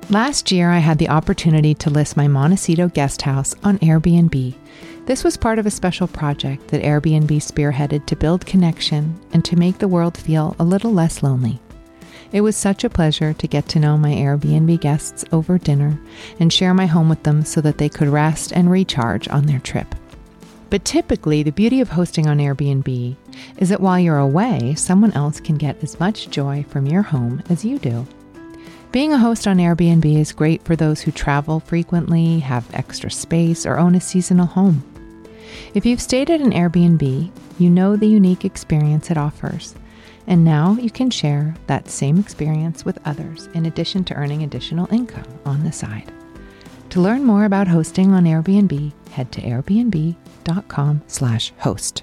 Last year, I had the opportunity to list my Montecito guest house on Airbnb. This was part of a special project that Airbnb spearheaded to build connection and to make the world feel a little less lonely. It was such a pleasure to get to know my Airbnb guests over dinner and share my home with them so that they could rest and recharge on their trip. But typically, the beauty of hosting on Airbnb is that while you're away, someone else can get as much joy from your home as you do. Being a host on Airbnb is great for those who travel frequently, have extra space, or own a seasonal home. If you've stayed at an Airbnb, you know the unique experience it offers. And now you can share that same experience with others in addition to earning additional income on the side. To learn more about hosting on Airbnb, head to airbnb.com/host.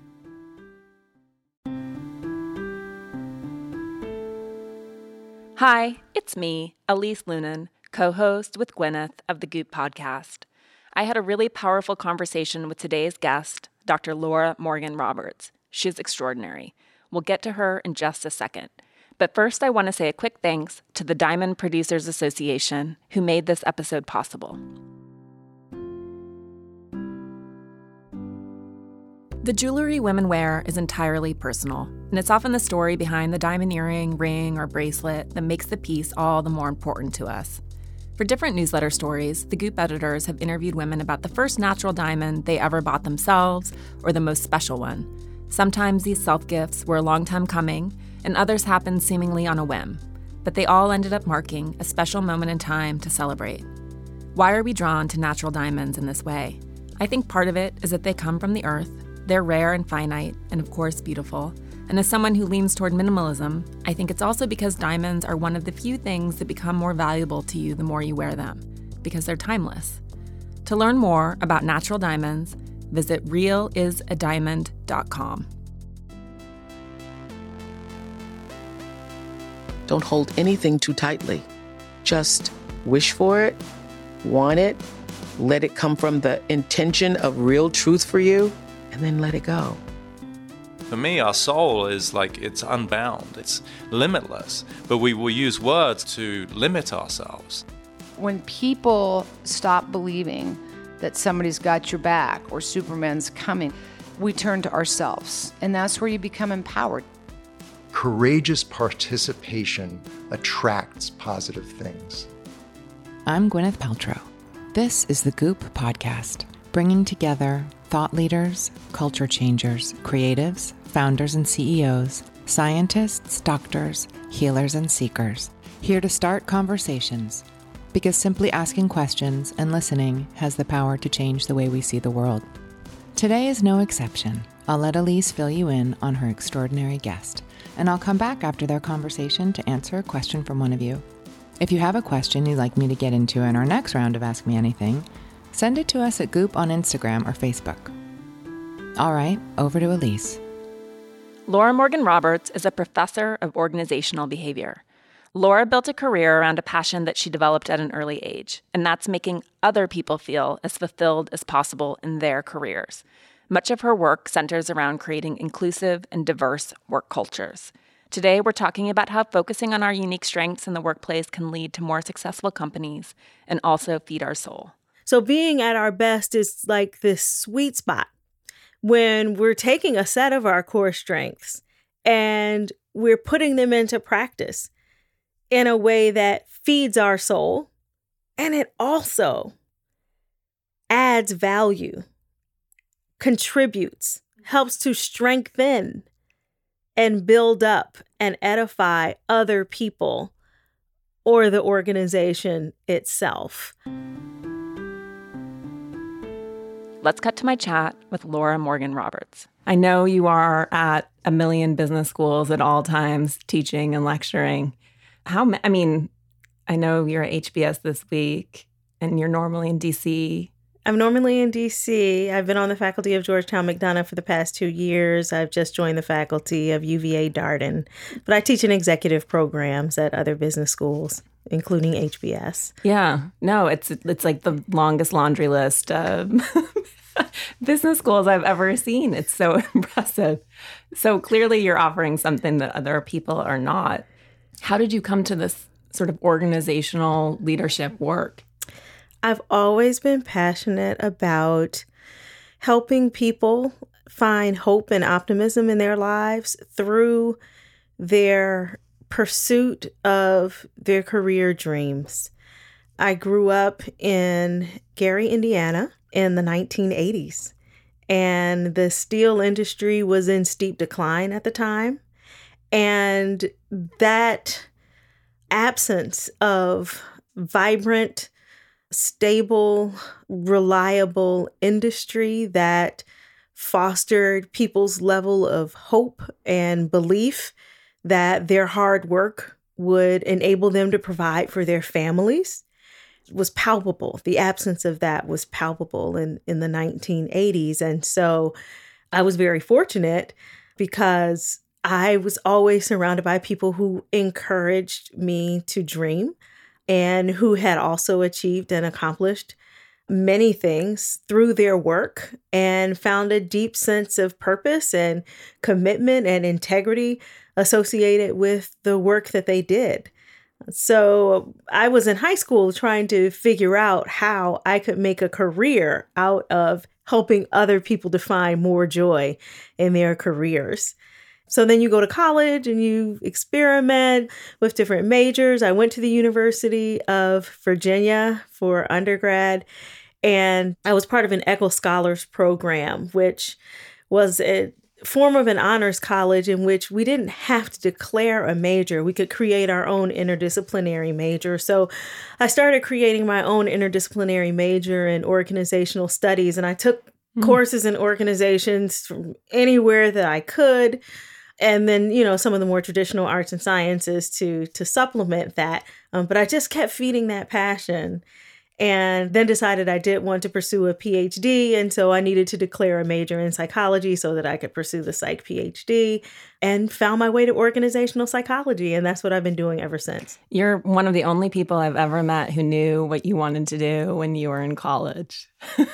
Hi, it's me, Elise Lunan, co-host with Gwyneth of the Goop podcast. I had a really powerful conversation with today's guest, Dr. Laura Morgan Roberts. She's extraordinary. We'll get to her in just a second. But first, I want to say a quick thanks to the Diamond Producers Association, who made this episode possible. The jewelry women wear is entirely personal, and it's often the story behind the diamond earring, ring, or bracelet that makes the piece all the more important to us. For different newsletter stories, the Goop editors have interviewed women about the first natural diamond they ever bought themselves or the most special one. Sometimes these self-gifts were a long time coming, and others happened seemingly on a whim, but they all ended up marking a special moment in time to celebrate. Why are we drawn to natural diamonds in this way? I think part of it is that they come from the earth. They're rare and finite, and of course beautiful. And as someone who leans toward minimalism, I think it's also because diamonds are one of the few things that become more valuable to you the more you wear them, because they're timeless. To learn more about natural diamonds, visit realisadiamond.com. Don't hold anything too tightly. Just wish for it, want it, let it come from the intention of real truth for you, and then let it go. For me, our soul is like, it's unbound, it's limitless, but we will use words to limit ourselves. When people stop believing that somebody's got your back or Superman's coming, we turn to ourselves, and that's where you become empowered. Courageous participation attracts positive things. I'm Gwyneth Paltrow. This is the Goop podcast, bringing together thought leaders, culture changers, creatives, founders and CEOs, scientists, doctors, healers, and seekers, here to start conversations, because simply asking questions and listening has the power to change the way we see the world. Today is no exception. I'll let Elise fill you in on her extraordinary guest, and I'll come back after their conversation to answer a question from one of you. If you have a question you'd like me to get into in our next round of Ask Me Anything, send it to us at Goop on Instagram or Facebook. All right, over to Elise. Laura Morgan Roberts is a professor of organizational behavior. Laura built a career around a passion that she developed at an early age, and that's making other people feel as fulfilled as possible in their careers. Much of her work centers around creating inclusive and diverse work cultures. Today, we're talking about how focusing on our unique strengths in the workplace can lead to more successful companies and also feed our soul. So being at our best is like this sweet spot when we're taking a set of our core strengths and we're putting them into practice in a way that feeds our soul, and it also adds value, contributes, helps to strengthen and build up and edify other people or the organization itself. Let's cut to my chat with Laura Morgan Roberts. I know you are at a million business schools at all times, teaching and lecturing. I know you're at HBS this week, and you're normally in D.C. I'm normally in D.C. I've been on the faculty of Georgetown McDonough for the past 2 years. I've just joined the faculty of UVA Darden. But I teach in executive programs at other business schools, including HBS. Yeah. No, it's like the longest laundry list of business schools I've ever seen. It's so impressive. So clearly you're offering something that other people are not. How did you come to this sort of organizational leadership work? I've always been passionate about helping people find hope and optimism in their lives through their pursuit of their career dreams. I grew up in Gary, Indiana in the 1980s, and the steel industry was in steep decline at the time. And that absence of vibrant, stable, reliable industry that fostered people's level of hope and belief that their hard work would enable them to provide for their families was palpable. The absence of that was palpable in the 1980s. And so I was very fortunate because I was always surrounded by people who encouraged me to dream and who had also achieved and accomplished many things through their work and found a deep sense of purpose and commitment and integrity associated with the work that they did. So I was in high school trying to figure out how I could make a career out of helping other people to find more joy in their careers. So then you go to college and you experiment with different majors. I went to the University of Virginia for undergrad, and I was part of an Echo Scholars program, which was a form of an honors college in which we didn't have to declare a major. We could create our own interdisciplinary major. So I started creating my own interdisciplinary major in organizational studies, and I took courses in organizations from anywhere that I could. And then, some of the more traditional arts and sciences to supplement that. But I just kept feeding that passion, and then decided I did want to pursue a PhD. And so I needed to declare a major in psychology so that I could pursue the psych PhD, and found my way to organizational psychology. And that's what I've been doing ever since. You're one of the only people I've ever met who knew what you wanted to do when you were in college.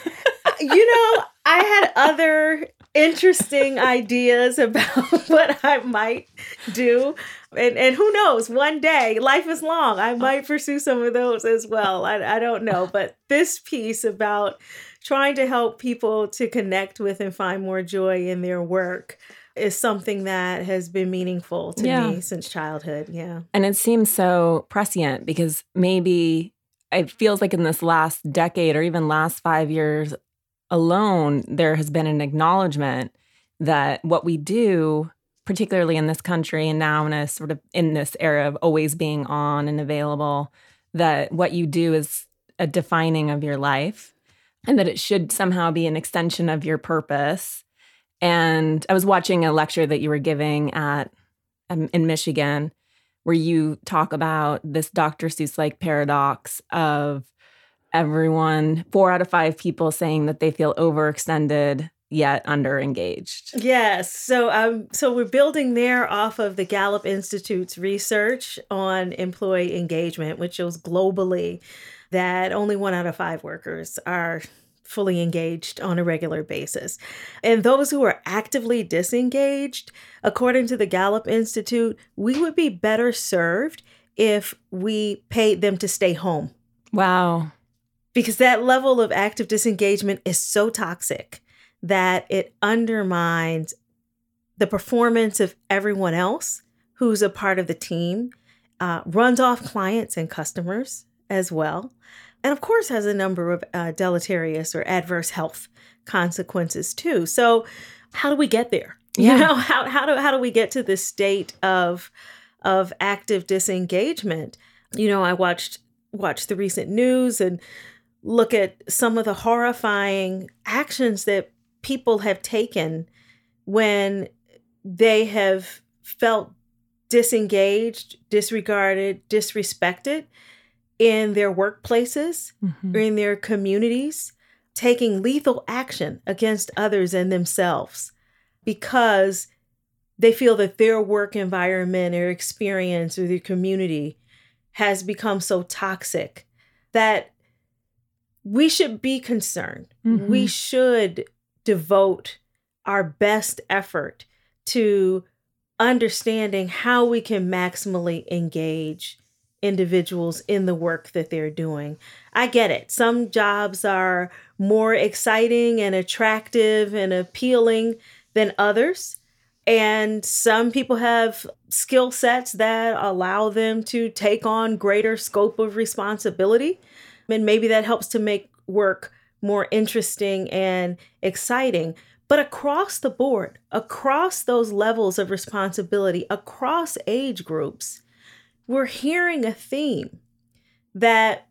I had other interesting ideas about what I might do. And who knows, one day, life is long, I might pursue some of those as well. I don't know. But this piece about trying to help people to connect with and find more joy in their work is something that has been meaningful to me since childhood. Yeah. And it seems so prescient because maybe it feels like in this last decade or even last 5 years alone, there has been an acknowledgement that what we do, particularly in this country and now in this era of always being on and available, that what you do is a defining of your life and that it should somehow be an extension of your purpose. And I was watching a lecture that you were giving in Michigan where you talk about this Dr. Seuss-like paradox of 4 out of 5 people saying that they feel overextended yet underengaged. Yes. So we're building there off of the Gallup Institute's research on employee engagement, which shows globally that only 1 out of 5 workers are fully engaged on a regular basis. And those who are actively disengaged, according to the Gallup Institute, we would be better served if we paid them to stay home. Wow. Because that level of active disengagement is so toxic that it undermines the performance of everyone else who's a part of the team, runs off clients and customers as well, and of course has a number of deleterious or adverse health consequences too. So how do we get there? Yeah. How do we get to this state of active disengagement? I watched the recent news and look at some of the horrifying actions that people have taken when they have felt disengaged, disregarded, disrespected in their workplaces, or in their communities, taking lethal action against others and themselves because they feel that their work environment or experience or their community has become so toxic that we should be concerned. We should devote our best effort to understanding how we can maximally engage individuals in the work that they're doing. I get it. Some jobs are more exciting and attractive and appealing than others. And some people have skill sets that allow them to take on greater scope of responsibility. And maybe that helps to make work more interesting and exciting. But across the board, across those levels of responsibility, across age groups, we're hearing a theme that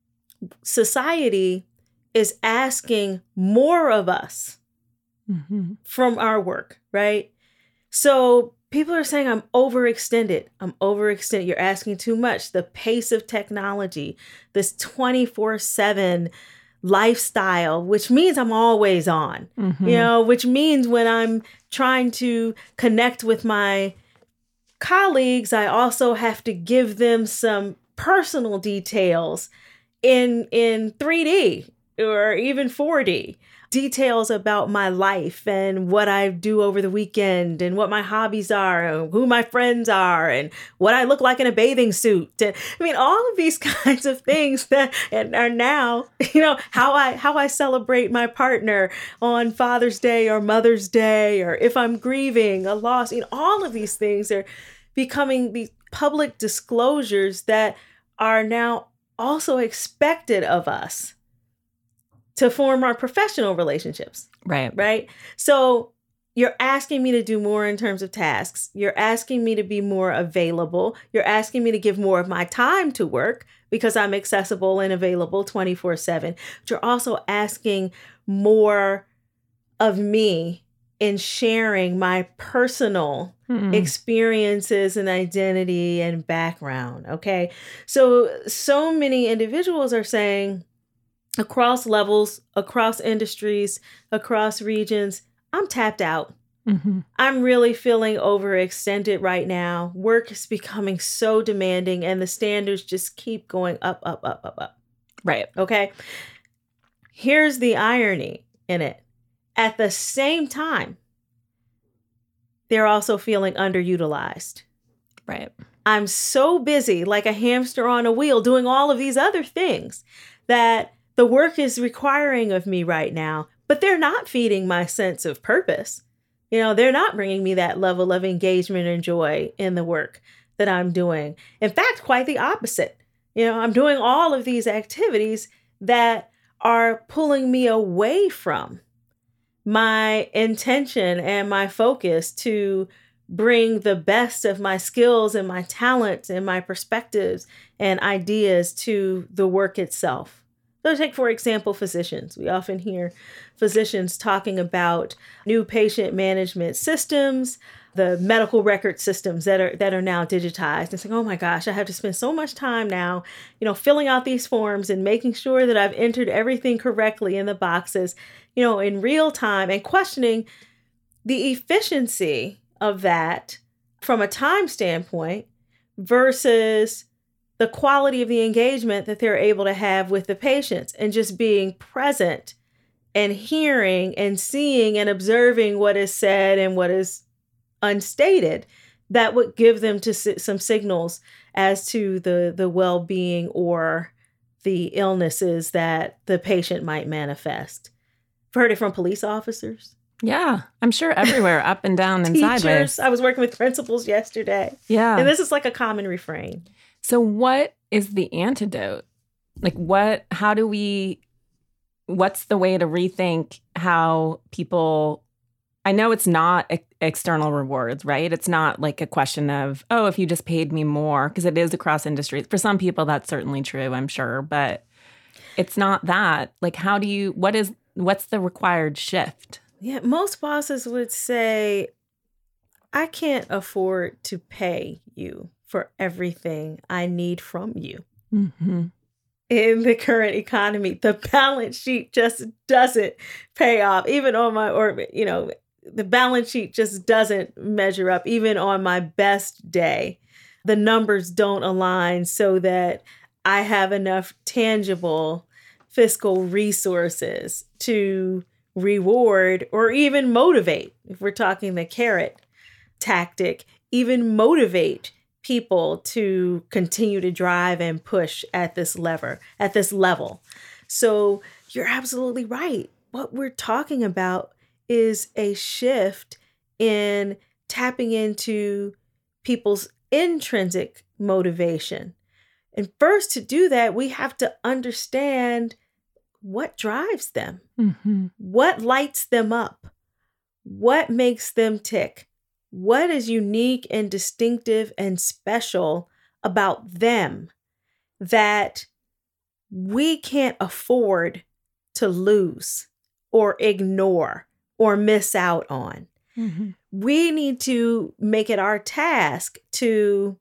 society is asking more of us from our work, right? So people are saying, I'm overextended. You're asking too much. The pace of technology, this 24/7 lifestyle, which means I'm always on, which means when I'm trying to connect with my colleagues, I also have to give them some personal details in 3D or even 4D. Details about my life and what I do over the weekend and what my hobbies are and who my friends are and what I look like in a bathing suit. I mean, all of these kinds of things that are now, how I celebrate my partner on Father's Day or Mother's Day, or if I'm grieving a loss. All of these things are becoming these public disclosures that are now also expected of us to form our professional relationships. Right. So you're asking me to do more in terms of tasks. You're asking me to be more available. You're asking me to give more of my time to work because I'm accessible and available 24/7. But you're also asking more of me in sharing my personal experiences and identity and background. Okay. So many individuals are saying, across levels, across industries, across regions, I'm tapped out. I'm really feeling overextended right now. Work is becoming so demanding and the standards just keep going up, up, up, up, up. Right. Okay. Here's the irony in it. At the same time, they're also feeling underutilized. Right. I'm so busy, like a hamster on a wheel, doing all of these other things that the work is requiring of me right now, but they're not feeding my sense of purpose. They're not bringing me that level of engagement and joy in the work that I'm doing. In fact, quite the opposite. I'm doing all of these activities that are pulling me away from my intention and my focus to bring the best of my skills and my talents and my perspectives and ideas to the work itself. So take, for example, physicians. We often hear physicians talking about new patient management systems, the medical record systems that are now digitized. And saying, oh my gosh, I have to spend so much time now, filling out these forms and making sure that I've entered everything correctly in the boxes, in real time, and questioning the efficiency of that from a time standpoint versus the quality of the engagement that they're able to have with the patients, and just being present and hearing and seeing and observing what is said and what is unstated, that would give them to some signals as to the well-being or the illnesses that the patient might manifest. I've heard it from police officers. Yeah, I'm sure everywhere, up and down and Teachers. sideways. I was working with principals yesterday. Yeah. And this is like a common refrain. So what is the antidote? Like what's the way to rethink how people, I know it's not external rewards, right? It's not like a question of, oh, if you just paid me more, because it is across industries. For some people, that's certainly true, I'm sure, but it's not that. Like what's the required shift? Yeah, most bosses would say, I can't afford to pay you for everything I need from you. In the current economy, the balance sheet just doesn't pay off. Even on the balance sheet just doesn't measure up. Even on my best day, the numbers don't align so that I have enough tangible fiscal resources to reward or even motivate, if we're talking the carrot tactic, even motivate people to continue to drive and push at this level. So you're absolutely right. What we're talking about is a shift in tapping into people's intrinsic motivation. And first, to do that, we have to understand what drives them, what lights them up, what makes them tick, what is unique and distinctive and special about them that we can't afford to lose or ignore or miss out on. We need to make it our task to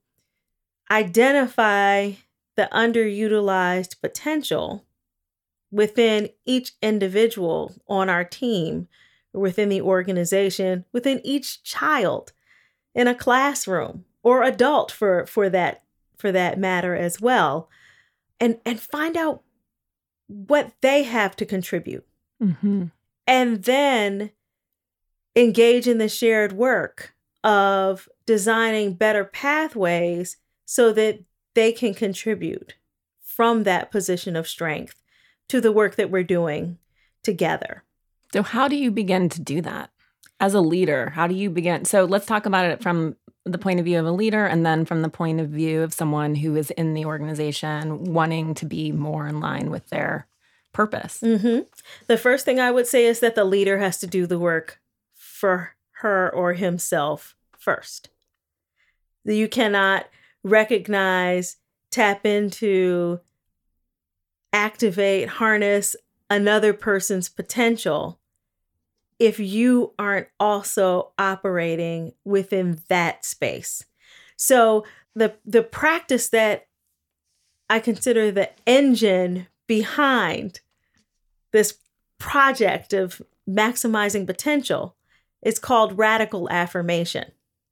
identify the underutilized potential within each individual on our team, within the organization, within each child in a classroom or adult for that matter as well, and find out what they have to contribute. And then engage in the shared work of designing better pathways so that they can contribute from that position of strength to the work that we're doing together. So how do you begin to do that as a leader? How do you begin? So let's talk about it from the point of view of a leader and then from the point of view of someone who is in the organization wanting to be more in line with their purpose. The first thing I would say is that the leader has to do the work for her or himself first. You cannot recognize, tap into, activate, harness another person's potential if you aren't also operating within that space. So the practice that I consider the engine behind this project of maximizing potential is called radical affirmation.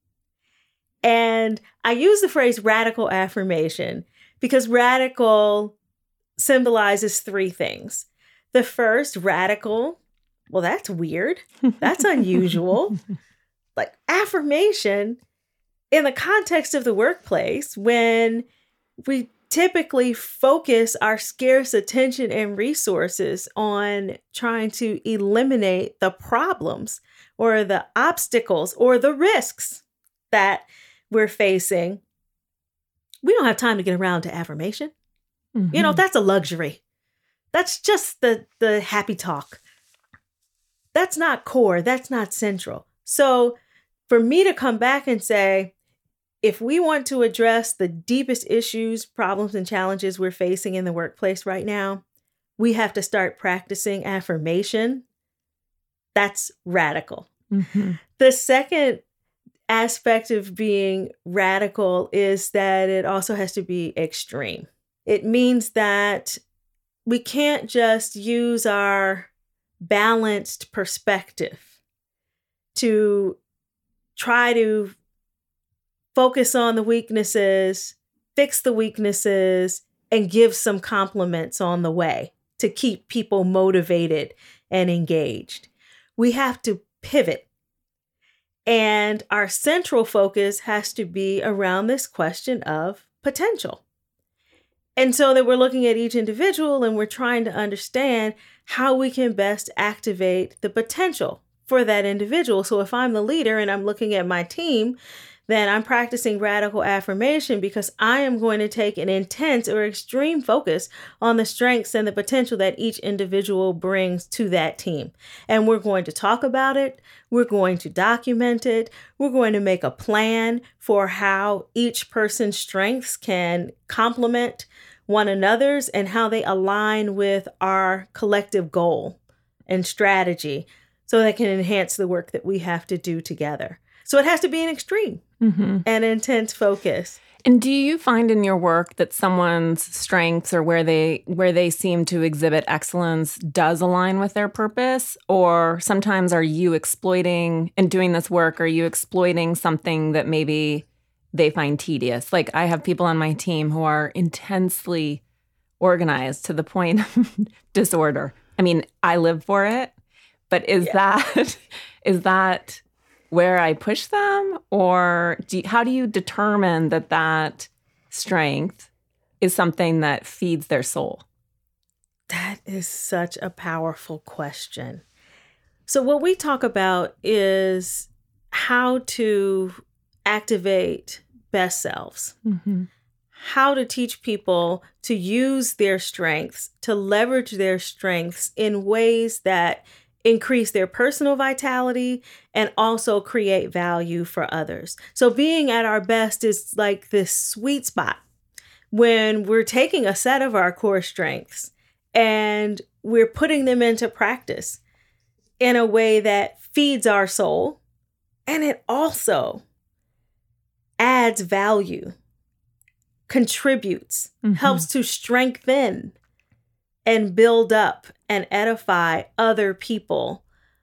And I use the phrase radical affirmation because radical symbolizes three things. The first, radical, well, that's weird. That's unusual. Like affirmation in the context of the workplace, when we typically focus our scarce attention and resources on trying to eliminate the problems or the obstacles or the risks that we're facing, we don't have time to get around to affirmation. You know, that's a luxury. That's just the happy talk. That's not core. That's not central. So for me to come back and say, if we want to address the deepest issues, problems, and challenges we're facing in the workplace right now, we have to start practicing affirmation. That's radical. The second aspect of being radical is that it also has to be extreme. It means that we can't just use our balanced perspective to try to focus on the weaknesses, fix the weaknesses, and give some compliments on the way to keep people motivated and engaged. We have to pivot. And our central focus has to be around this question of potential. And so that we're looking at each individual and we're trying to understand how we can best activate the potential for that individual. So if I'm the leader and I'm looking at my team, then I'm practicing radical affirmation because I am going to take an intense or extreme focus on the strengths and the potential that each individual brings to that team. And we're going to talk about it. We're going to document it. We're going to make a plan for how each person's strengths can complement one another's and how they align with our collective goal and strategy so that can enhance the work that we have to do together. So it has to be an extreme and intense focus. And do you find in your work that someone's strengths or where they seem to exhibit excellence does align with their purpose? Or sometimes are you exploiting, in doing this work, are you exploiting something that maybe they find tedious? Like I have people on my team who are intensely organized to the point of disorder. I mean, I live for it, but is that where I push them? Or how do you determine that strength is something that feeds their soul? That is such a powerful question. So what we talk about is how to activate best selves, how to teach people to use their strengths, to leverage their strengths in ways that increase their personal vitality and also create value for others. So being at our best is like this sweet spot when we're taking a set of our core strengths and we're putting them into practice in a way that feeds our soul, and it also adds value, contributes, helps to strengthen and build up and edify other people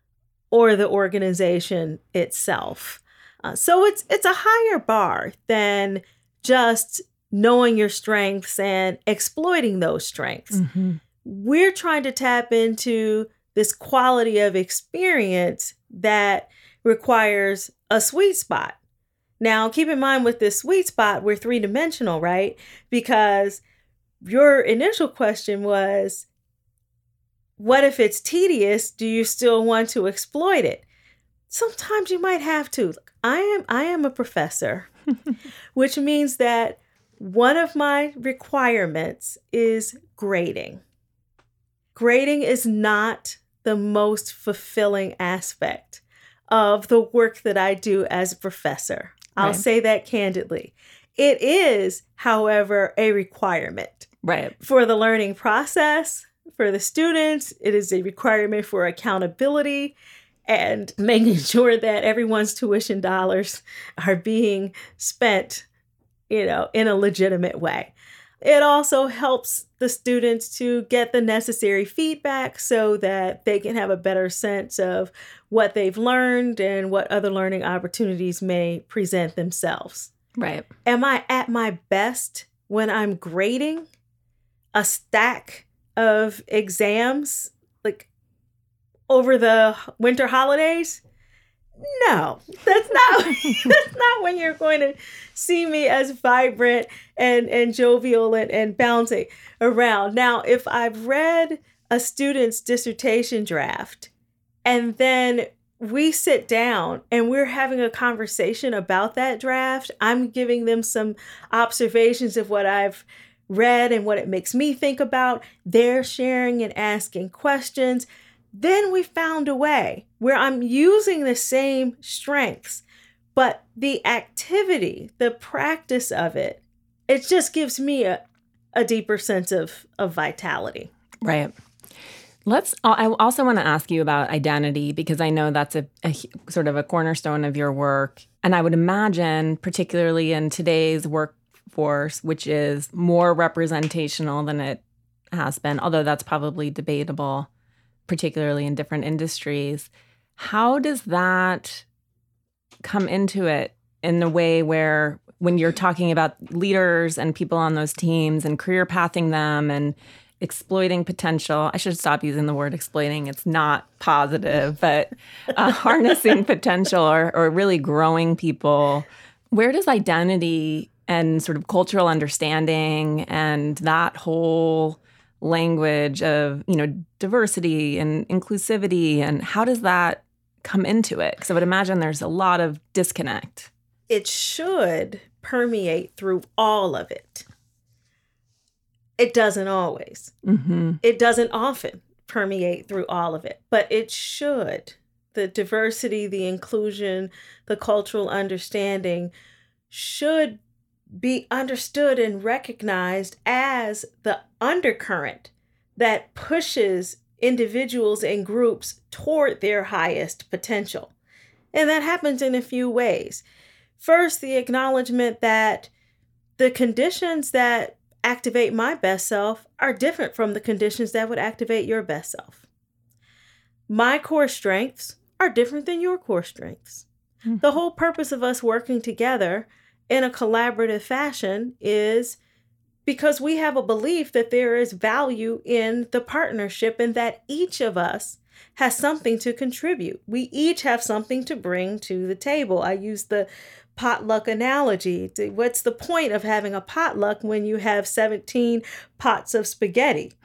or the organization itself. So it's a higher bar than just knowing your strengths and exploiting those strengths. We're trying to tap into this quality of experience that requires a sweet spot. Now, keep in mind with this sweet spot, we're three-dimensional, right? Because your initial question was, what if it's tedious? Do you still want to exploit it? Sometimes you might have to. Look, I am a professor, which means that one of my requirements is grading. Grading is not the most fulfilling aspect of the work that I do as a professor. I'll say that candidly. It is, however, a requirement for the learning process, for the students. It is a requirement for accountability and making sure that everyone's tuition dollars are being spent, in a legitimate way. It also helps the students to get the necessary feedback so that they can have a better sense of what they've learned and what other learning opportunities may present themselves. Right. Am I at my best when I'm grading a stack of exams like over the winter holidays? No, that's not when you're going to see me as vibrant and jovial and bouncing around. Now, if I've read a student's dissertation draft and then we sit down and we're having a conversation about that draft, I'm giving them some observations of what I've read and what it makes me think about. They're sharing and asking questions. Then we found a way where I'm using the same strengths, but the activity, the practice of it, it just gives me a deeper sense of vitality. Right. I also want to ask you about identity, because I know that's a sort of a cornerstone of your work. And I would imagine, particularly in today's workforce, which is more representational than it has been, although that's probably debatable, particularly in different industries. How does that come into it in the way where when you're talking about leaders and people on those teams and career pathing them and exploiting potential? I should stop using the word exploiting. It's not positive, but harnessing potential or really growing people. Where does identity and sort of cultural understanding and that whole language of, diversity and inclusivity, and how does that come into it? Because I would imagine there's a lot of disconnect. It should permeate through all of it. It doesn't always. It doesn't often permeate through all of it, but it should. The diversity, the inclusion, the cultural understanding should be understood and recognized as the undercurrent that pushes individuals and groups toward their highest potential. And that happens in a few ways. First, the acknowledgement that the conditions that activate my best self are different from the conditions that would activate your best self. My core strengths are different than your core strengths. The whole purpose of us working together in a collaborative fashion is because we have a belief that there is value in the partnership and that each of us has something to contribute. We each have something to bring to the table. I use the potluck analogy. What's the point of having a potluck when you have 17 pots of spaghetti?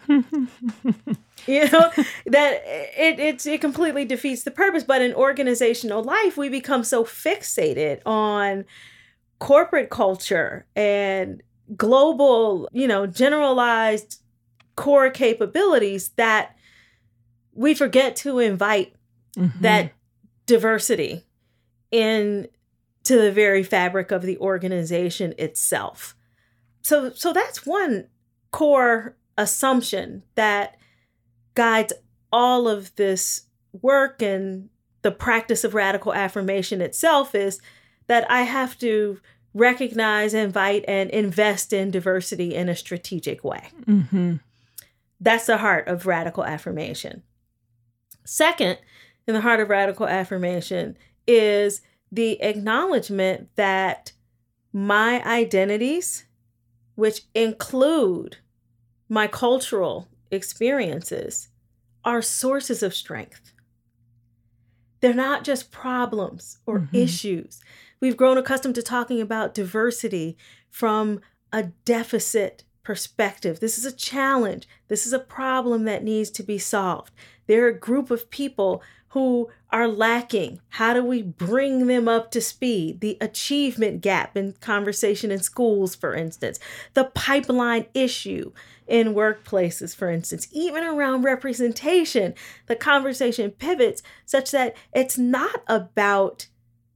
That it completely defeats the purpose. But in organizational life, we become so fixated on corporate culture and global, generalized core capabilities that we forget to invite that diversity into the very fabric of the organization itself. So that's one core assumption that guides all of this work, and the practice of radical affirmation itself is that I have to recognize, invite, and invest in diversity in a strategic way. That's the heart of radical affirmation. Second, in the heart of radical affirmation is the acknowledgement that my identities, which include my cultural experiences, are sources of strength. They're not just problems or issues. We've grown accustomed to talking about diversity from a deficit perspective. This is a challenge. This is a problem that needs to be solved. They're a group of people who are lacking. How do we bring them up to speed? The achievement gap in conversation in schools, for instance, the pipeline issue in workplaces, for instance, even around representation, the conversation pivots such that it's not about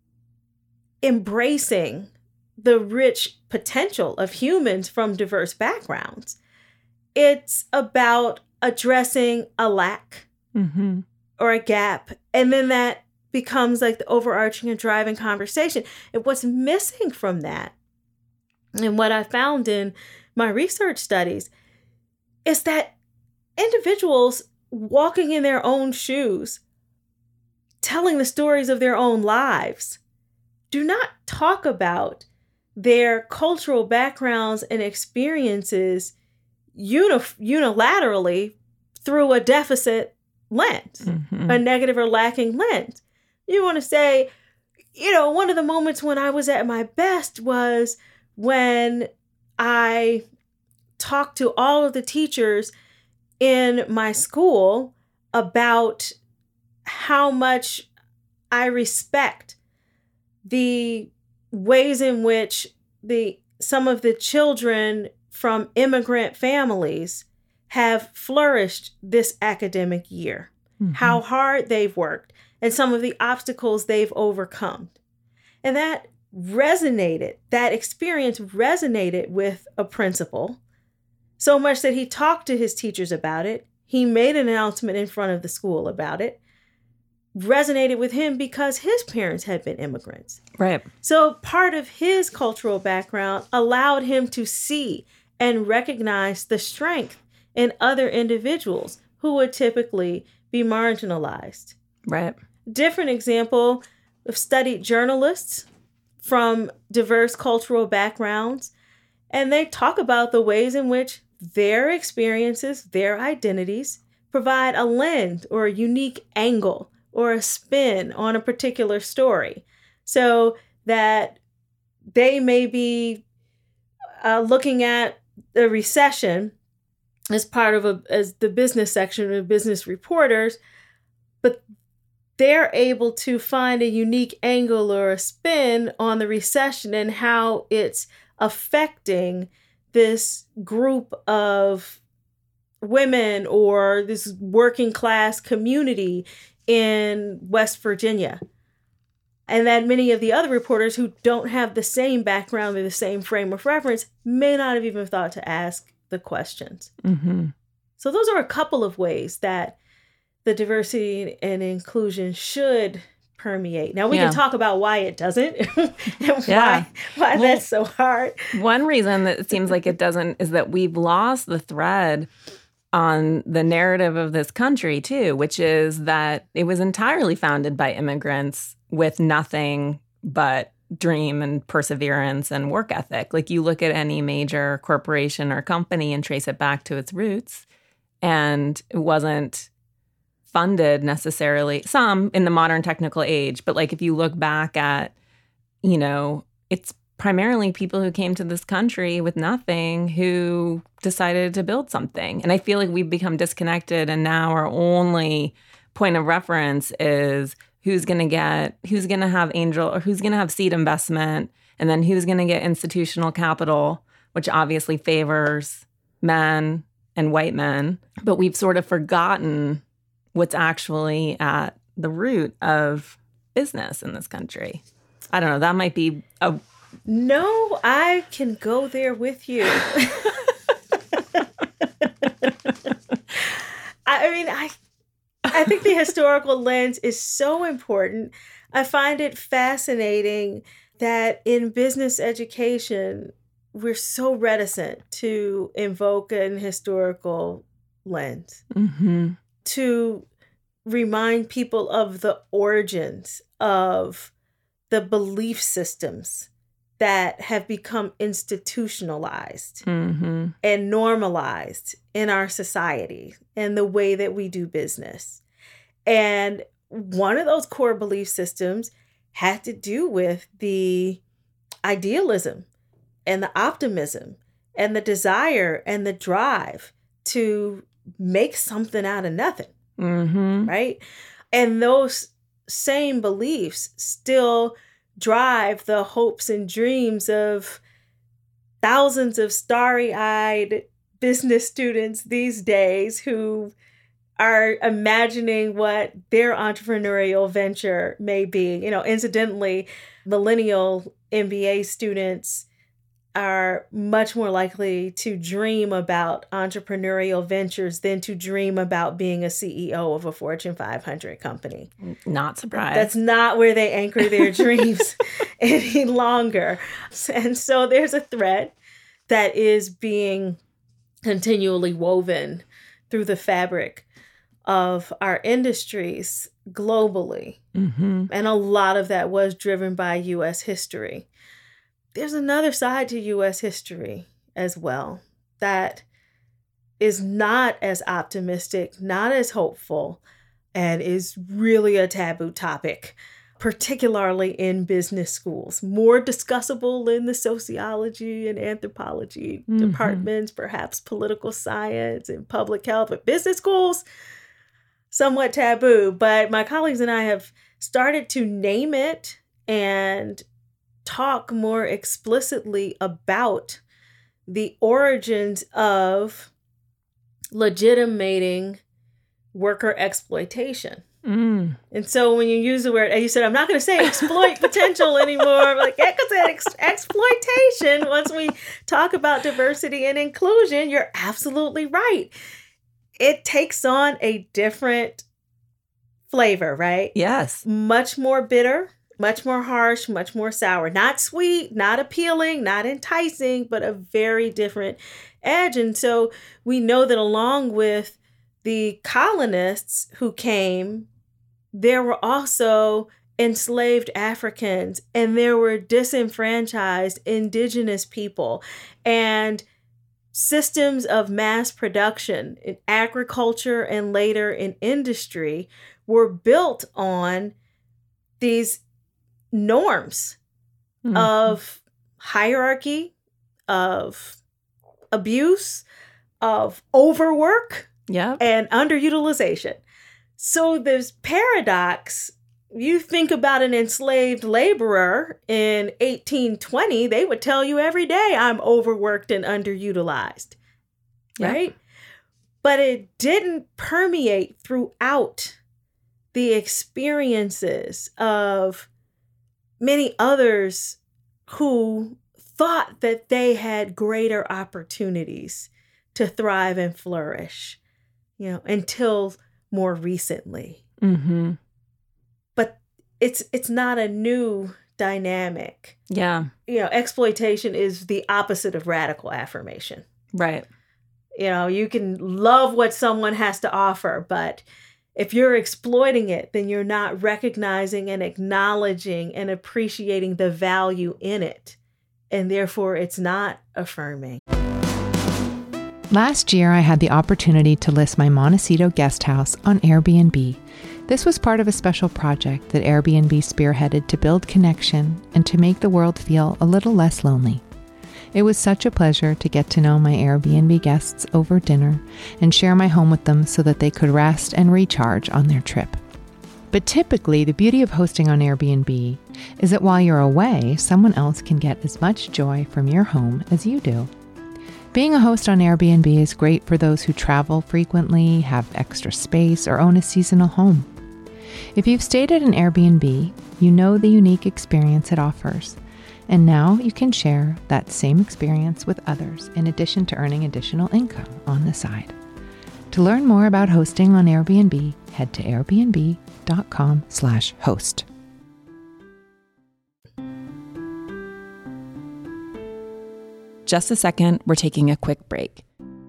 embracing the rich potential of humans from diverse backgrounds. It's about addressing a lack or a gap. And then that becomes like the overarching and driving conversation. And what's missing from that, and what I found in my research studies, is that individuals walking in their own shoes, telling the stories of their own lives, do not talk about their cultural backgrounds and experiences unilaterally through a deficit lens, a negative or lacking lens. You want to say, one of the moments when I was at my best was when I talked to all of the teachers in my school about how much I respect the ways in which some of the children from immigrant families have flourished this academic year, how hard they've worked, and some of the obstacles they've overcome. And that experience resonated with a principal so much that he talked to his teachers about it. He made an announcement in front of the school about it. Resonated with him because his parents had been immigrants. Right. So part of his cultural background allowed him to see and recognize the strength in other individuals who would typically be marginalized. Right. Different example, I've studied journalists from diverse cultural backgrounds, and they talk about the ways in which their experiences, their identities, provide a lens or a unique angle or a spin on a particular story, so that they may be looking at the recession as part of as the business section of business reporters, but they're able to find a unique angle or a spin on the recession and how it's affecting this group of women or this working class community in West Virginia. And that many of the other reporters who don't have the same background or the same frame of reference may not have even thought to ask the questions. So those are a couple of ways that the diversity and inclusion should permeate. Now we can talk about why it doesn't and why that's so hard. One reason that it seems like it doesn't is that we've lost the thread on the narrative of this country too, which is that it was entirely founded by immigrants with nothing but dream and perseverance and work ethic. Like you look at any major corporation or company and trace it back to its roots, and it wasn't funded necessarily, some in the modern technical age. But like if you look back at, you know, it's primarily people who came to this country with nothing who decided to build something. And I feel like we've become disconnected, and now our only point of reference is who's going to have angel, or who's going to have seed investment, and then who's going to get institutional capital, which obviously favors men and white men. But we've sort of forgotten what's actually at the root of business in this country. I don't know. That might be a... No, I can go there with you. I think the historical lens is so important. I find it fascinating that in business education, we're so reticent to invoke an historical lens, to remind people of the origins of the belief systems that have become institutionalized and normalized in our society and the way that we do business. And one of those core belief systems had to do with the idealism and the optimism and the desire and the drive to make something out of nothing, right? And those same beliefs still drive the hopes and dreams of thousands of starry-eyed business students these days who are imagining what their entrepreneurial venture may be. You know, incidentally, millennial MBA students are much more likely to dream about entrepreneurial ventures than to dream about being a CEO of a Fortune 500 company. Not surprised. That's not where they anchor their dreams any longer. And so there's a thread that is being continually woven through the fabric of our industries globally. And a lot of that was driven by U.S. history. There's another side to U.S. history as well that is not as optimistic, not as hopeful, and is really a taboo topic, particularly in business schools. More discussable in the sociology and anthropology departments, perhaps political science and public health, but business schools, somewhat taboo. But my colleagues and I have started to name it and talk more explicitly about the origins of legitimating worker exploitation. And so when you use the word, and you said, I'm not going to say exploit potential anymore. I'm like, yeah, because exploitation, once we talk about diversity and inclusion, you're absolutely right. It takes on a different flavor, right? Yes. Much more bitter, much more harsh, much more sour. Not sweet, not appealing, not enticing, but a very different edge. And so we know that along with the colonists who came, there were also enslaved Africans, and there were disenfranchised indigenous people, and systems of mass production in agriculture and later in industry were built on these norms of hierarchy, of abuse, of overwork, and underutilization. So there's paradox. You think about an enslaved laborer in 1820, they would tell you every day, I'm overworked and underutilized, right? But it didn't permeate throughout the experiences of many others who thought that they had greater opportunities to thrive and flourish, until more recently. But it's not a new dynamic. Yeah. Exploitation is the opposite of radical affirmation. Right. You can love what someone has to offer, but if you're exploiting it, then you're not recognizing and acknowledging and appreciating the value in it. And therefore, it's not affirming. Last year, I had the opportunity to list my Montecito guest house on Airbnb. This was part of a special project that Airbnb spearheaded to build connection and to make the world feel a little less lonely. It was such a pleasure to get to know my Airbnb guests over dinner and share my home with them so that they could rest and recharge on their trip. But typically, the beauty of hosting on Airbnb is that while you're away, someone else can get as much joy from your home as you do. Being a host on Airbnb is great for those who travel frequently, have extra space, or own a seasonal home. If you've stayed at an Airbnb, you know the unique experience it offers. And now you can share that same experience with others in addition to earning additional income on the side. To learn more about hosting on Airbnb, head to airbnb.com/host. Just a second, we're taking a quick break.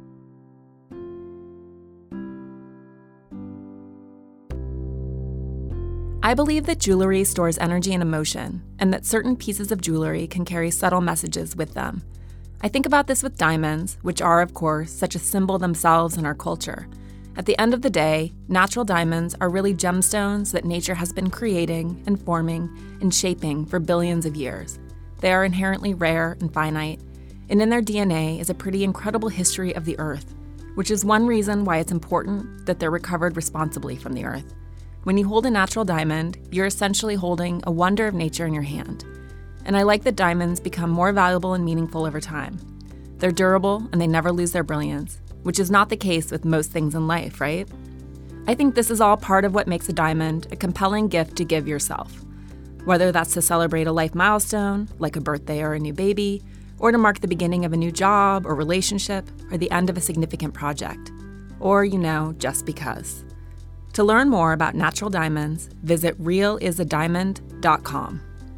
I believe that jewelry stores energy and emotion, and that certain pieces of jewelry can carry subtle messages with them. I think about this with diamonds, which are, of course, such a symbol themselves in our culture. At the end of the day, natural diamonds are really gemstones that nature has been creating and forming and shaping for billions of years. They are inherently rare and finite, and in their DNA is a pretty incredible history of the earth, which is one reason why it's important that they're recovered responsibly from the earth. When you hold a natural diamond, you're essentially holding a wonder of nature in your hand. And I like that diamonds become more valuable and meaningful over time. They're durable and they never lose their brilliance, which is not the case with most things in life, right? I think this is all part of what makes a diamond a compelling gift to give yourself. Whether that's to celebrate a life milestone, like a birthday or a new baby, or to mark the beginning of a new job or relationship, or the end of a significant project. Or, just because. To learn more about natural diamonds, visit realisadiamond.com.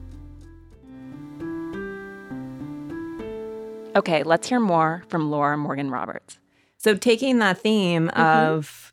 Okay, let's hear more from Laura Morgan Roberts. So taking that theme of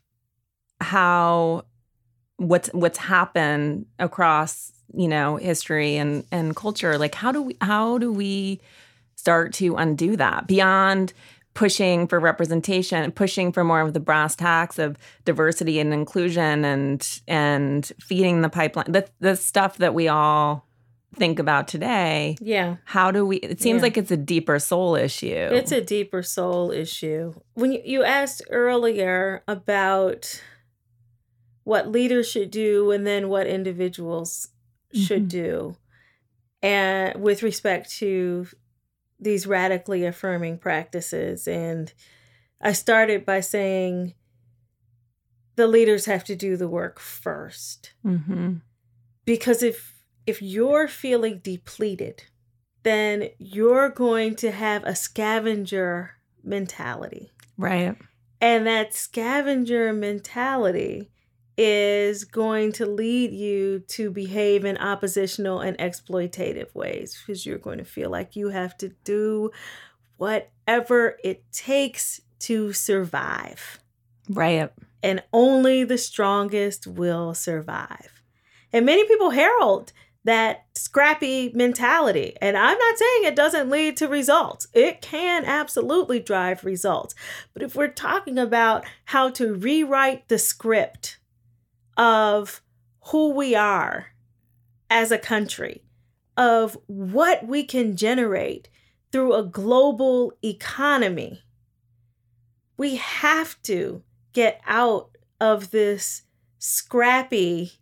how what's happened across, history and culture, like how do we start to undo that beyond pushing for representation, pushing for more of the brass tacks of diversity and inclusion and feeding the pipeline, the stuff that we all think about today. Yeah. How do we, it seems like it's a deeper soul issue. It's a deeper soul issue. When you asked earlier about what leaders should do and then what individuals should do, and with respect to these radically affirming practices. And I started by saying the leaders have to do the work first. Because if you're feeling depleted, then you're going to have a scavenger mentality. Right. And that scavenger mentality is going to lead you to behave in oppositional and exploitative ways, because you're going to feel like you have to do whatever it takes to survive. Right. And only the strongest will survive. And many people herald that scrappy mentality. And I'm not saying it doesn't lead to results. It can absolutely drive results. But if we're talking about how to rewrite the script of who we are as a country, of what we can generate through a global economy, we have to get out of this scrappy,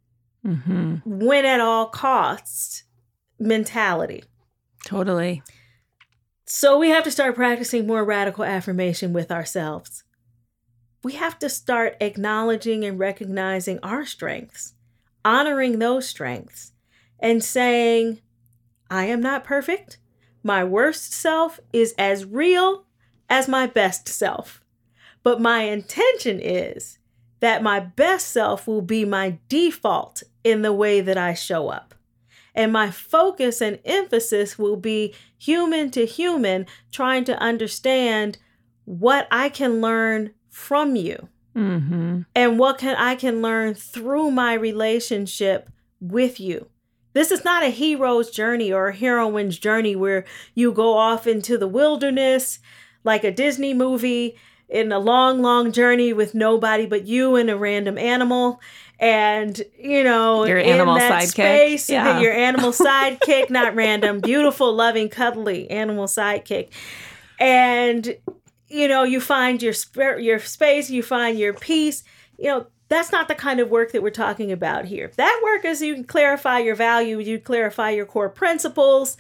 win at all costs mentality. Totally. So we have to start practicing more radical affirmation with ourselves. We have to start acknowledging and recognizing our strengths, honoring those strengths, and saying, I am not perfect. My worst self is as real as my best self. But my intention is that my best self will be my default in the way that I show up. And my focus and emphasis will be human to human, trying to understand what I can learn from you. And what I can learn through my relationship with you. This is not a hero's journey or a heroine's journey where you go off into the wilderness like a Disney movie in a long, long journey with nobody but you and a random animal. And, your animal in that sidekick. space, Yeah. your animal sidekick, not random, beautiful, loving, cuddly animal sidekick. And, you find your space, you find your peace. That's not the kind of work that we're talking about here. That work is you can clarify your value, you clarify your core principles,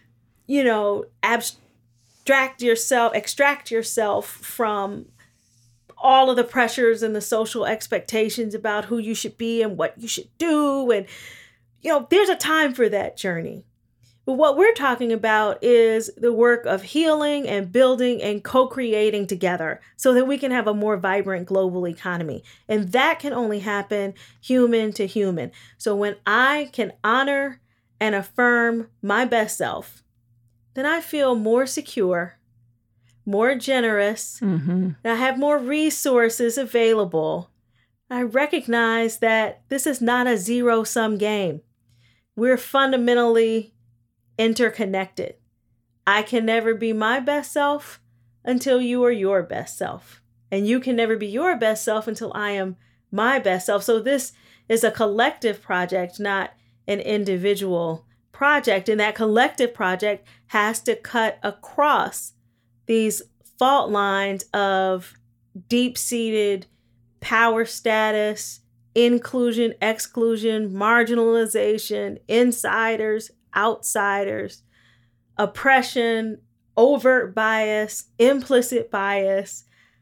extract yourself from all of the pressures and the social expectations about who you should be and what you should do. And, there's a time for that journey. But what we're talking about is the work of healing and building and co-creating together so that we can have a more vibrant global economy. And that can only happen human to human. So when I can honor and affirm my best self, then I feel more secure, more generous, and I have more resources available. I recognize that this is not a zero-sum game. We're fundamentally interconnected. I can never be my best self until you are your best self. And you can never be your best self until I am my best self. So this is a collective project, not an individual project. And that collective project has to cut across these fault lines of deep-seated power status, inclusion, exclusion, marginalization, insiders, outsiders, oppression, overt bias, implicit bias.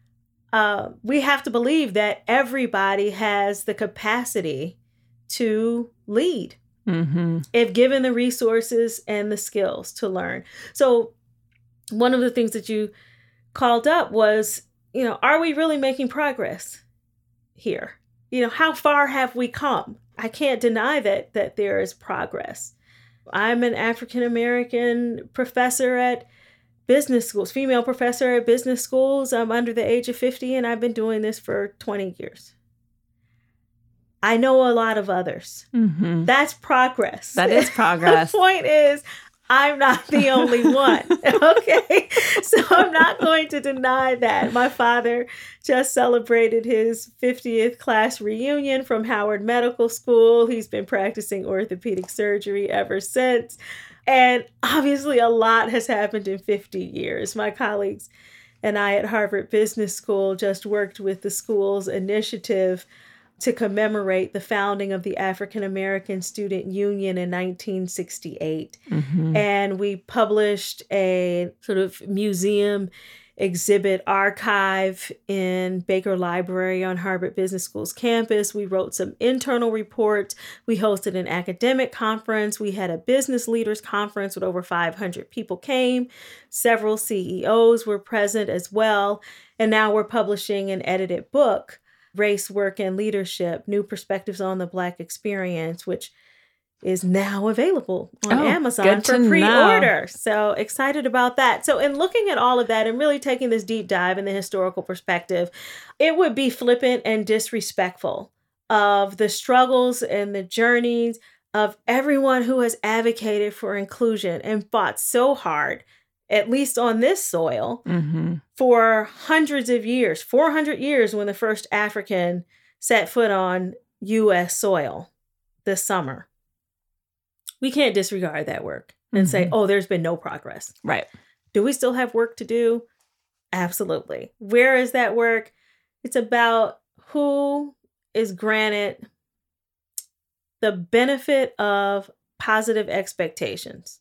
We have to believe that everybody has the capacity to lead if given the resources and the skills to learn. So one of the things that you called up was, are we really making progress here? How far have we come? I can't deny that there is progress. I'm an African-American professor at business schools, female professor at business schools. I'm under the age of 50, and I've been doing this for 20 years. I know a lot of others. That's progress. That is progress. The point is, I'm not the only one. Okay. So I'm not going to deny that. My father just celebrated his 50th class reunion from Howard Medical School. He's been practicing orthopedic surgery ever since. And obviously a lot has happened in 50 years. My colleagues and I at Harvard Business School just worked with the school's initiative to commemorate the founding of the African American Student Union in 1968. And we published a sort of museum exhibit archive in Baker Library on Harvard Business School's campus. We wrote some internal reports. We hosted an academic conference. We had a business leaders conference with over 500 people came. Several CEOs were present as well. And now we're publishing an edited book, Race, Work, and Leadership, New Perspectives on the Black Experience, which is now available on Amazon for pre-order. So excited about that. So in looking at all of that and really taking this deep dive in the historical perspective, it would be flippant and disrespectful of the struggles and the journeys of everyone who has advocated for inclusion and fought so hard, at least on this soil, for hundreds of years, 400 years when the first African set foot on U.S. soil this summer. We can't disregard that work and say, oh, there's been no progress. Right. Do we still have work to do? Absolutely. Where is that work? It's about who is granted the benefit of positive expectations.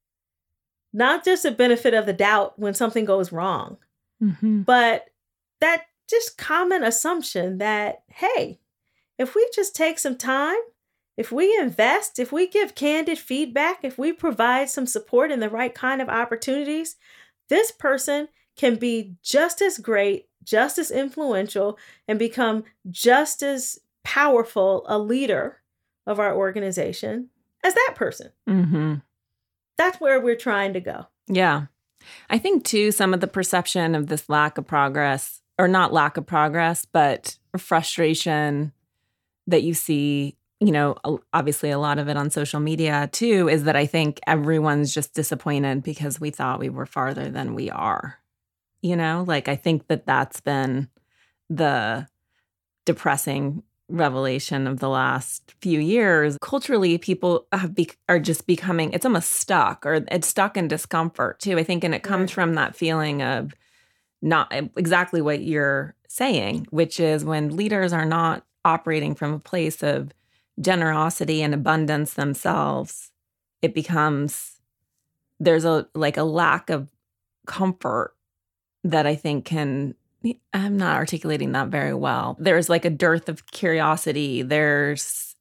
Not just a benefit of the doubt when something goes wrong, but that just common assumption that, hey, if we just take some time, if we invest, if we give candid feedback, if we provide some support and the right kind of opportunities, this person can be just as great, just as influential, and become just as powerful a leader of our organization as that person. That's where we're trying to go. Yeah. I think, too, some of the perception of this lack of progress, or not lack of progress, but frustration that you see, obviously a lot of it on social media, too, is that I think everyone's just disappointed because we thought we were farther than we are. you know? Like, I think that that's been the depressing revelation of the last few years. Culturally, people are just becoming, it's almost stuck, or it's stuck in discomfort too, I think. And it comes from that feeling of not exactly what you're saying, which is when leaders are not operating from a place of generosity and abundance themselves, it becomes, there's a lack of comfort that I think I'm not articulating that very well. There's like a dearth of curiosity. There's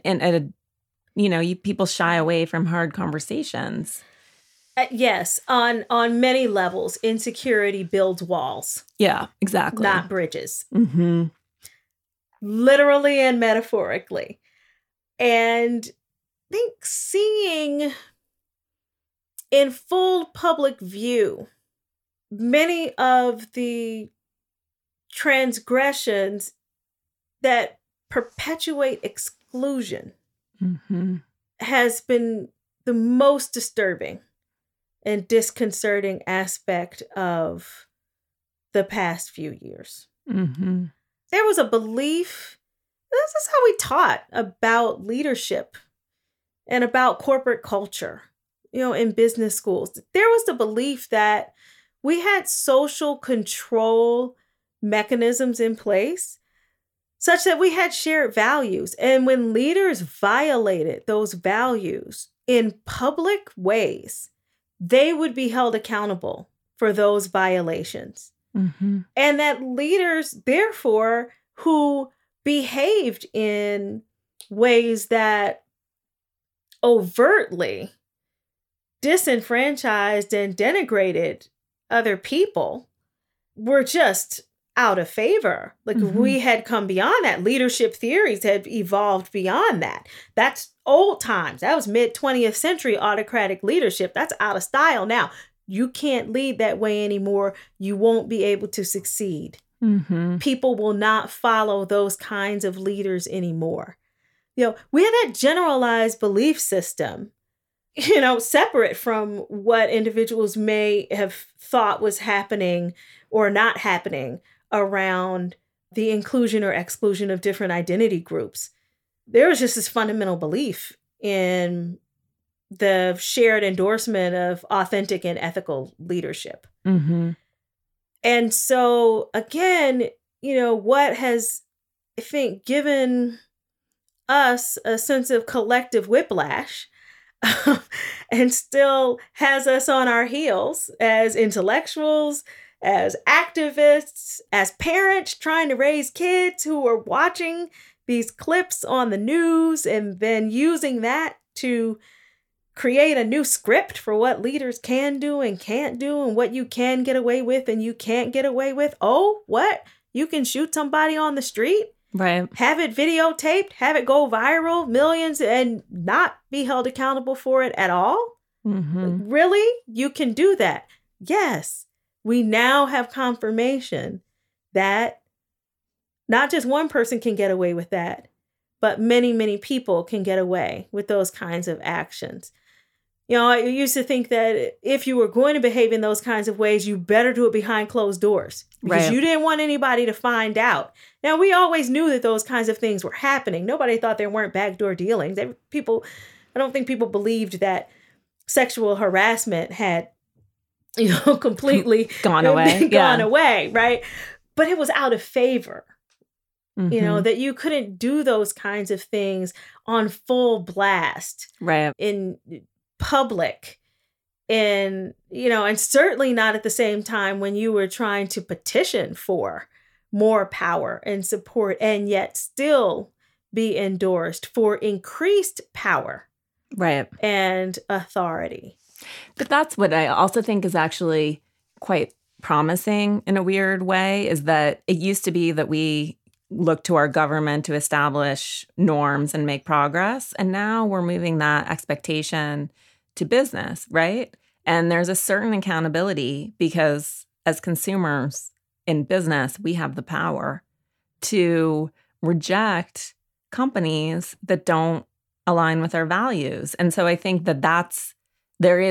people shy away from hard conversations. Yes, on many levels, insecurity builds walls. Yeah, exactly. Not bridges. Mm-hmm. Literally and metaphorically. And I think seeing in full public view many of the transgressions that perpetuate exclusion has been the most disturbing and disconcerting aspect of the past few years. Mm-hmm. There was a belief, this is how we taught about leadership and about corporate culture, in business schools. There was the belief that we had social control mechanisms in place such that we had shared values. And when leaders violated those values in public ways, they would be held accountable for those violations. Mm-hmm. And that leaders, therefore, who behaved in ways that overtly disenfranchised and denigrated other people were just out of favor. Like we had come beyond that. Leadership theories had evolved beyond that. That's old times. That was mid-20th century autocratic leadership. That's out of style now. You can't lead that way anymore. You won't be able to succeed. Mm-hmm. People will not follow those kinds of leaders anymore. We have that generalized belief system, separate from what individuals may have thought was happening or not happening around the inclusion or exclusion of different identity groups. There was just this fundamental belief in the shared endorsement of authentic and ethical leadership. Mm-hmm. And so, again, what has, I think, given us a sense of collective whiplash and still has us on our heels as intellectuals, as activists, as parents trying to raise kids who are watching these clips on the news and then using that to create a new script for what leaders can do and can't do and what you can get away with and you can't get away with. Oh, what? You can shoot somebody on the street? Right. Have it videotaped, have it go viral, millions, and not be held accountable for it at all? Mm-hmm. Like, really? You can do that? Yes. We now have confirmation that not just one person can get away with that, but many, many people can get away with those kinds of actions. I used to think that if you were going to behave in those kinds of ways, you better do it behind closed doors because you didn't want anybody to find out. Now, we always knew that those kinds of things were happening. Nobody thought there weren't backdoor dealings. I don't think people believed that sexual harassment had, completely gone away, right? But it was out of favor. Mm-hmm. That you couldn't do those kinds of things on full blast, right, in public, and certainly not at the same time when you were trying to petition for more power and support and yet still be endorsed for increased power, right, and authority. But that's what I also think is actually quite promising in a weird way, is that it used to be that we look to our government to establish norms and make progress. And now we're moving that expectation to business, right? And there's a certain accountability because as consumers in business, we have the power to reject companies that don't align with our values. And so I think that there is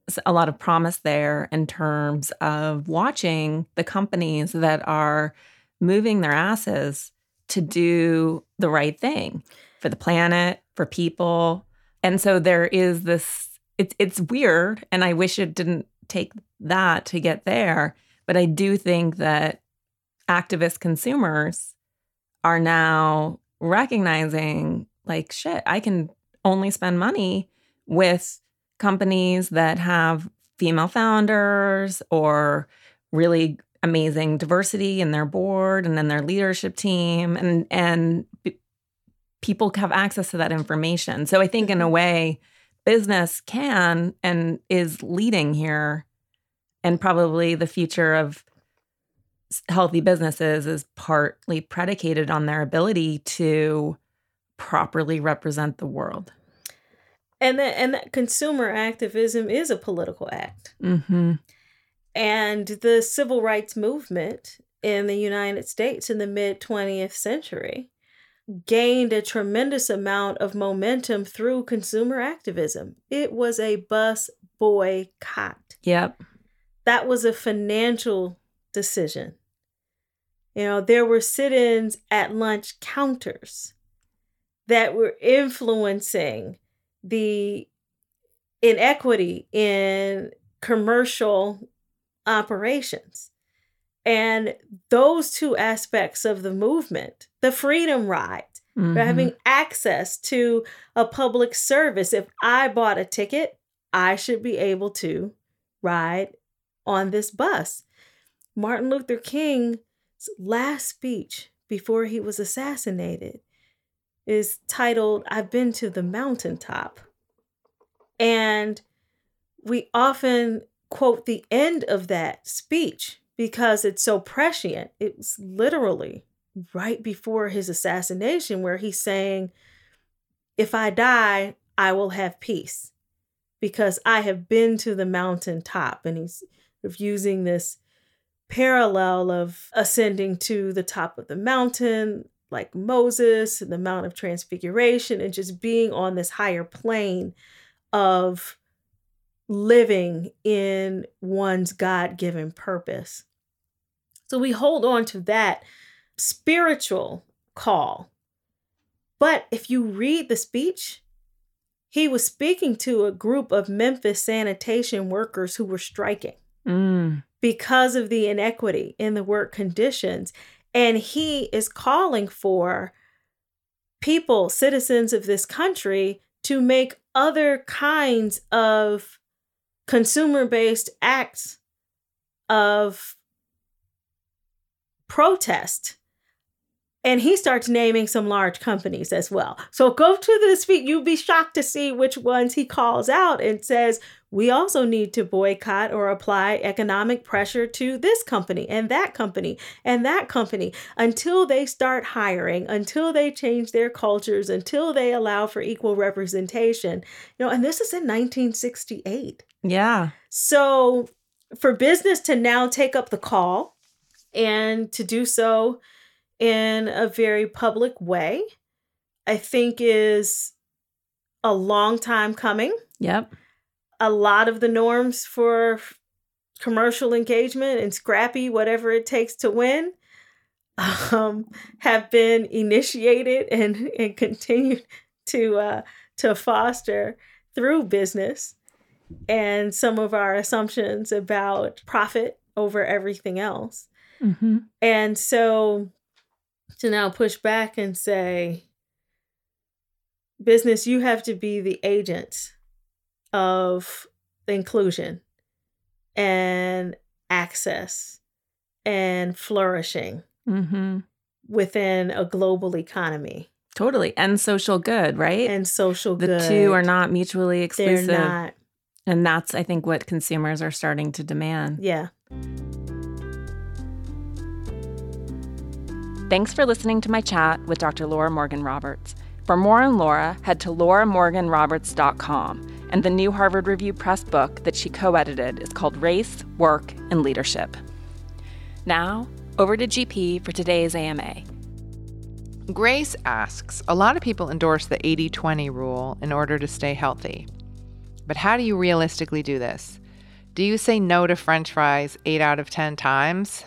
a lot of promise there in terms of watching the companies that are moving their asses to do the right thing for the planet, for people. And so there is this, it's weird, and I wish it didn't take that to get there. But I do think that activist consumers are now recognizing, like, shit, I can only spend money with companies that have female founders or really amazing diversity in their board and in their leadership team, and people have access to that information. So I think in a way, business can and is leading here, and probably the future of healthy businesses is partly predicated on their ability to properly represent the world. And that consumer activism is a political act. Mm-hmm. And the civil rights movement in the United States in the mid-20th century gained a tremendous amount of momentum through consumer activism. It was a bus boycott. Yep. That was a financial decision. You know, there were sit-ins at lunch counters that were influencing the inequity in commercial operations. And those two aspects of the movement, the freedom ride, having access to a public service. If I bought a ticket, I should be able to ride on this bus. Martin Luther King's last speech before he was assassinated is titled, "I've Been to the Mountaintop." And we often quote the end of that speech because it's so prescient. It was literally right before his assassination where he's saying, if I die, I will have peace because I have been to the mountaintop. And he's using this parallel of ascending to the top of the mountain, like Moses and the Mount of Transfiguration, and just being on this higher plane of living in one's God-given purpose. So we hold on to that spiritual call. But if you read the speech, he was speaking to a group of Memphis sanitation workers who were striking because of the inequity in the work conditions. And he is calling for people, citizens of this country, to make other kinds of consumer-based acts of protest. And he starts naming some large companies as well. So go to the speech. You'll be shocked to see which ones he calls out and says, we also need to boycott or apply economic pressure to this company and that company and that company until they start hiring, until they change their cultures, until they allow for equal representation. You know, and this is in 1968. Yeah. So for business to now take up the call and to do so in a very public way, I think is a long time coming. Yep. A lot of the norms for commercial engagement and scrappy, whatever it takes to win, have been initiated and continue to foster through business and some of our assumptions about profit over everything else. Mm-hmm. And so to now push back and say, business, you have to be the agent of inclusion and access and flourishing within a global economy. Totally. And social good, right? And social good. The two are not mutually exclusive. They're not. And that's, I think, what consumers are starting to demand. Yeah. Thanks for listening to my chat with Dr. Laura Morgan Roberts. For more on Laura, head to lauramorganroberts.com. And the new Harvard Review Press book that she co-edited is called Race, Work, and Leadership. Now, over to GP for today's AMA. Grace asks, a lot of people endorse the 80-20 rule in order to stay healthy. But how do you realistically do this? Do you say no to French fries 8 out of 10 times?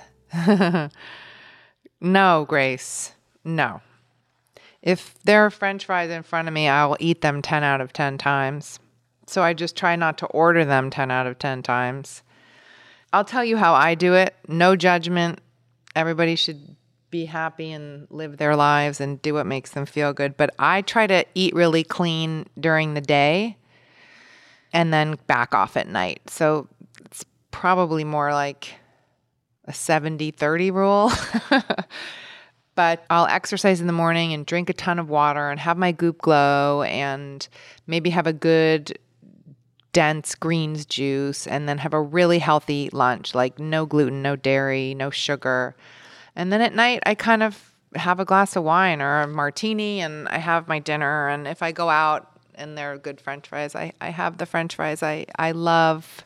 No, Grace. No. If there are French fries in front of me, I will eat them 10 out of 10 times. So I just try not to order them 10 out of 10 times. I'll tell you how I do it. No judgment. Everybody should be happy and live their lives and do what makes them feel good. But I try to eat really clean during the day and then back off at night. So it's probably more like a 70-30 rule. But I'll exercise in the morning and drink a ton of water and have my Goop Glow and maybe have a good dense greens juice and then have a really healthy lunch, like no gluten, no dairy, no sugar. And then at night, I kind of have a glass of wine or a martini and I have my dinner. And if I go out and there are good French fries, I have the French fries. I love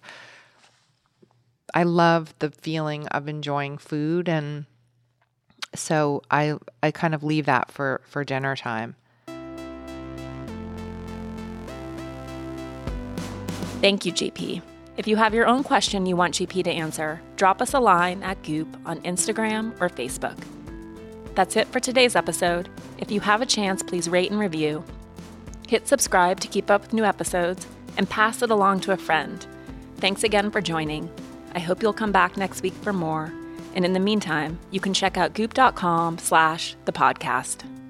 the feeling of enjoying food. And so I kind of leave that for dinner time. Thank you, GP. If you have your own question you want GP to answer, drop us a line at Goop on Instagram or Facebook. That's it for today's episode. If you have a chance, please rate and review. Hit subscribe to keep up with new episodes and pass it along to a friend. Thanks again for joining. I hope you'll come back next week for more. And in the meantime, you can check out goop.com/thepodcast.